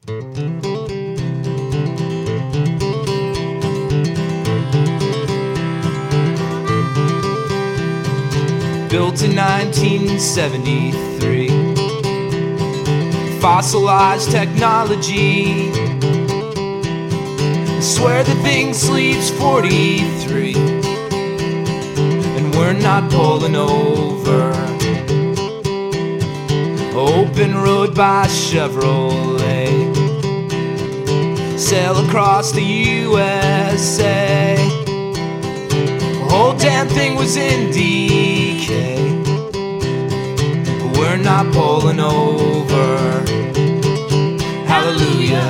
Built in 1973, fossilized technology. I swear the thing sleeps 43, and we're not pulling over. Open road by Chevrolet, sail across the USA. The whole damn thing was in decay, but we're not pulling over. Hallelujah.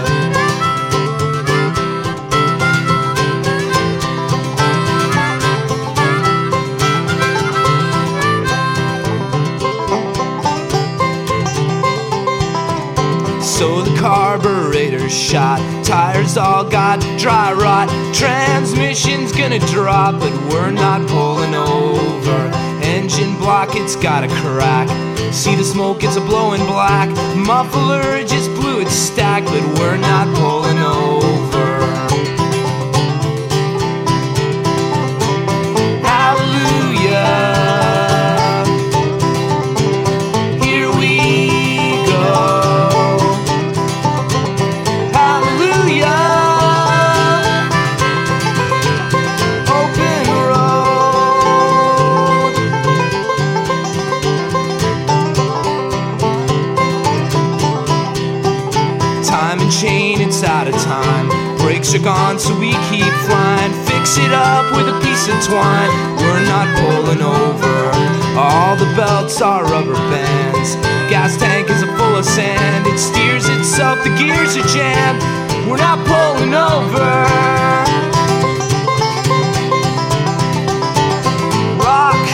So the carburetor's shot, tires all got dry rot, transmission's gonna drop, but we're not pulling over. Engine block, it's got a crack, see the smoke, it's a blowing black. Muffler just blew its stack, but we're not pulling over. Hallelujah. Chain, it's out of time. Brakes are gone, so we keep flying. Fix it up with a piece of twine. We're not pulling over. All the belts are rubber bands. Gas tank is full of sand. It steers itself, the gears are jammed. We're not pulling over. Rock.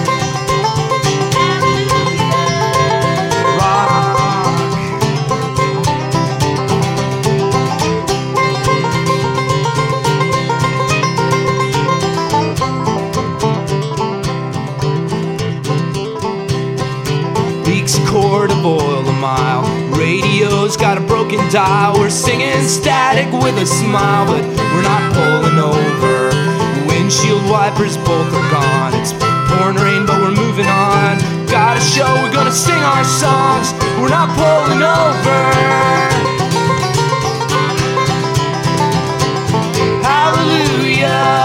Quart of oil a mile. Radio's got a broken dial. We're singing static with a smile, but we're not pulling over. Windshield wipers both are gone. It's pouring rain, but we're moving on. Got a show, we're gonna sing our songs. We're not pulling over. Hallelujah.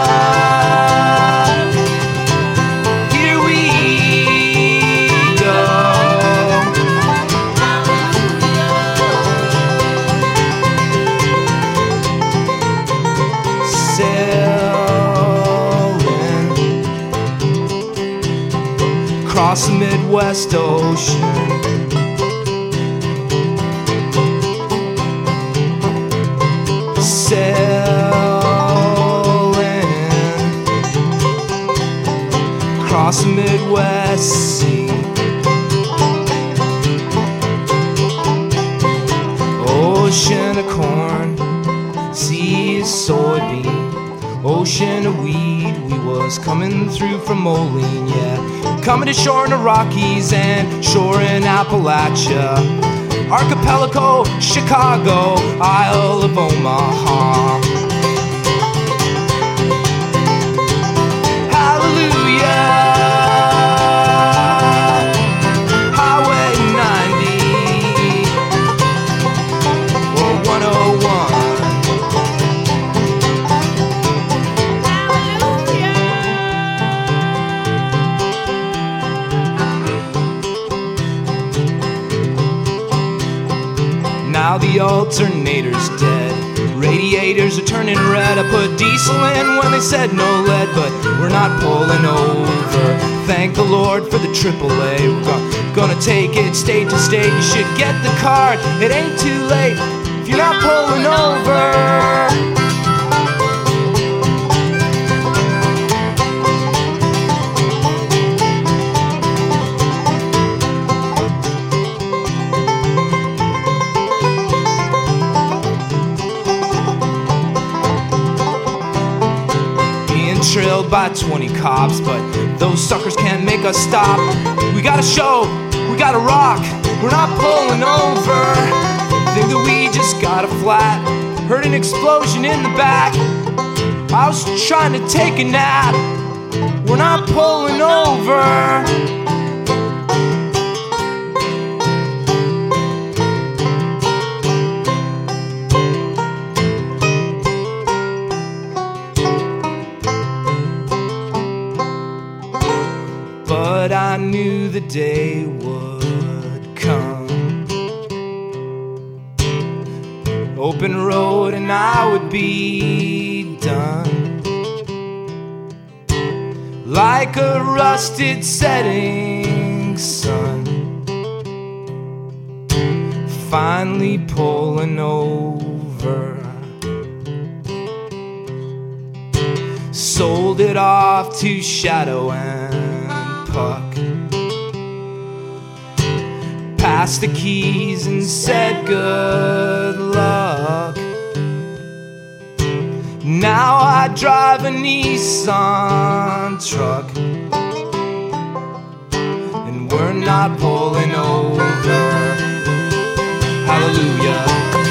Across the Midwest Ocean, sailing across the Midwest Sea. Ocean of corn, sea of soybean, ocean of weed. We was coming through from Moline, yeah. Coming to shore in the Rockies and shore in Appalachia. Archipelago, Chicago, Isle of Omaha. Hallelujah. Highway 90 or 101. Now the alternator's dead, radiators are turning red. I put diesel in when they said no lead, but we're not pulling over. Thank the Lord for the AAA. We're gonna take it state to state. You should get the card, it ain't too late if you're not pulling over. Trailed by 20 cops, but those suckers can't make us stop. We got a show, we got to rock, we're not pulling over. think that we just got a flat. Heard an explosion in the back. I was trying to take a nap. We're not pulling over. But I knew the day would come. Open road and I would be done. Like a rusted setting sun, finally pulling over. Sold it off to Shadow and Puck. Passed the keys and said good luck. Now I drive a Nissan truck, and we're not pulling over. Hallelujah.